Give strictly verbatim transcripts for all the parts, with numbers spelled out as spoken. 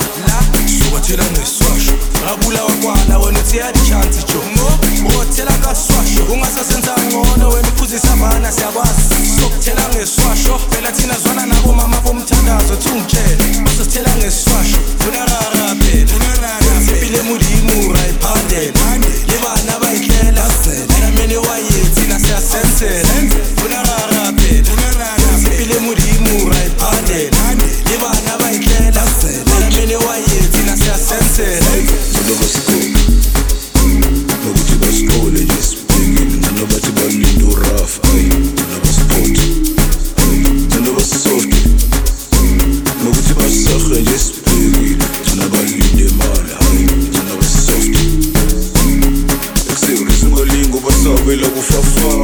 la sobathela ngeswasho ngabula wakwana wena uthi yadi chance jo ngothela kaswasho ungasasenza ngcono wena uphuzisa abana siyakwazi sokuthela ngeswasho phela thina zwana nabo mama bomthandazo thungitshela usithela ngeswasho unarara phela unarara sipile mudimu right pandel libana bayihlela phela mene wayethi na siyasensela unarara phela unarara sipile mudimu right pandel libana bayihlela phela mene wayethi na siyasensela Loba sikole nokuthi basikole nje sibhekile nanobathi balindo rough ay noba sport noba soft nokuthi basahle nje sibhekile nabalinde mala ay noba soft ekusebenzisa ngolingo basabela kufafa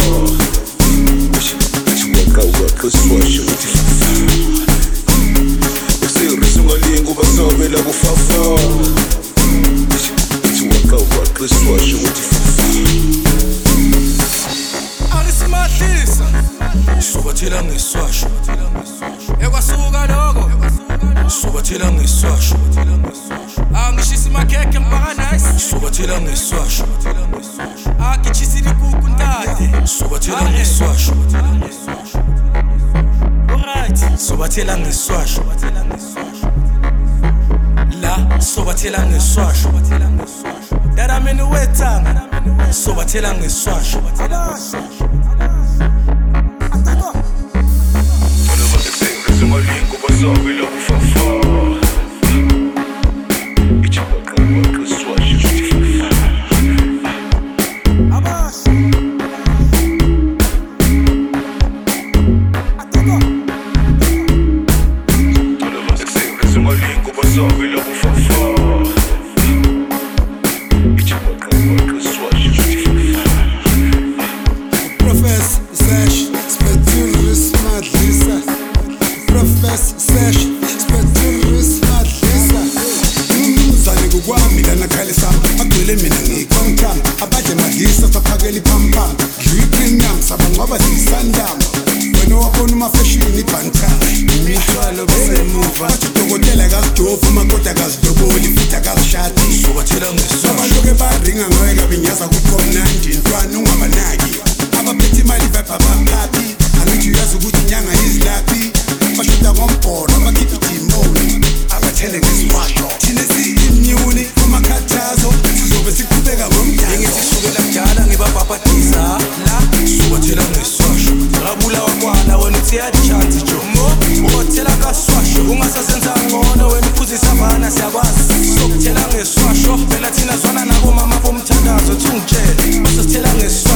chiwaka waka swasho uthi ekusebenzisa ngolingo basabela kufafa Swasho uthi Alisimahlisa sobathela ngeswasho ekwasuka lokho sobathela ngeswasho angishisa makhekhe mpaka nice sobathela ngeswasho akichisa ikuku ntade sobathela ngeswasho alright sobathela ngeswasho la sobathela ngeswasho Dada meni wetanga sobathela ngeswasho Noma ekusengisa ngolingo basabela kufafa ichibaka waka swasho uthi Abas Noma ekusengisa ngolingo basabela kufafa Professor Sash, Spetulus Madlisa. Professor Sash, Spetulus Madlisa. Umzane kukwami lana khale sami agcwele mina ngikhontam abaje madlisa saphakela iphampam dliwa premium sabangaba sisandam wena wabona uma fashion ibhanta imithwalo basemuva udokotela akazijofu umakoti akazidoboli futhi akazishadi sobathela ngeswasho abantu ke baringa ngawe kabinyaza kukhona nje intwana ungabanaki abaphethe imali vapha baphapi angithi uyazi ukuthi inyanga izilaphi bashuda ngombholo abakhipha idimoni abathele ngeswasho thina siyimnyuni umakhathazo sizobe siqhubeka ngomdalo ngithi sukela kudala ngibabhabhadisa la sobathela ngeswasho ngabula wakwana wena uthi yadi chance jo ngothela kaswasho ungasasenza ngcono wena uphuzisa abana siyakwazi sokuthela ngeswasho phela thina zwana nabo mama bomthandazo thungitshela usithela ngeswasho